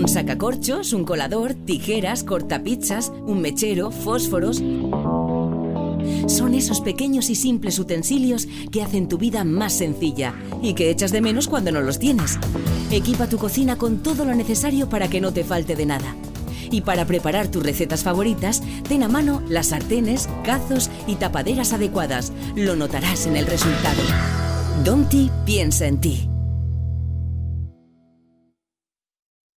Un sacacorchos, un colador, tijeras, cortapizzas, un mechero, fósforos. Son esos pequeños y simples utensilios que hacen tu vida más sencilla y que echas de menos cuando no los tienes. Equipa tu cocina con todo lo necesario para que no te falte de nada. Y para preparar tus recetas favoritas, ten a mano las sartenes, cazos y tapaderas adecuadas. Lo notarás en el resultado. Domti piensa en ti.